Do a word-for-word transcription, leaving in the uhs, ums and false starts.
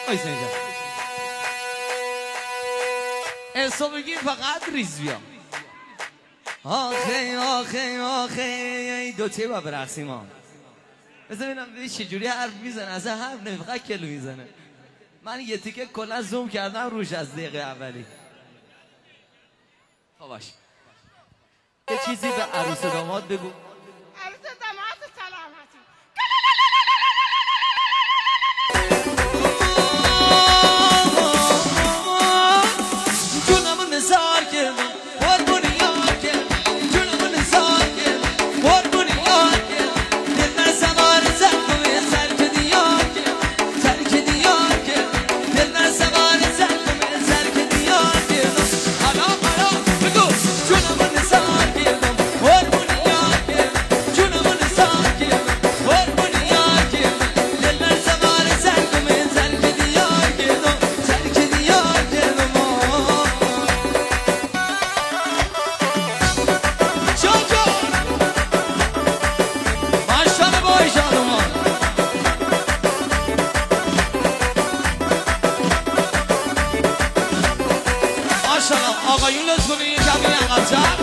وایسا اینجا احسا بگیر فقط ریز بیا آخه آخه آخه دوتیه با برقصیم ها بذار ببینم ببین چجوری حرف میزنه اصلا حرف نمی فقط کلو میزنه من یه تیکه کلا زوم کردم روش از دقیقه اولی خب باش یه چیزی به عروس داماد بگو عروس داماد سلامتی جونمو نثار کردم قربونی یار کردم جونمو نثار کردم قربونی یار کردم دل بر سوار زدم یه سرک دیار کردم سرک دیار کردم دل بر سوار زدم یه سرک دیار کردم حالا حالا بگو جونمو نثار کردم قربونی یار کردم جونمو نثار کردم قربونی یار کردم دل بر سوار زدم یه سرک دیار کردم سرک دیار کردم آقایون لطف کنید یه کمی عقب‌تر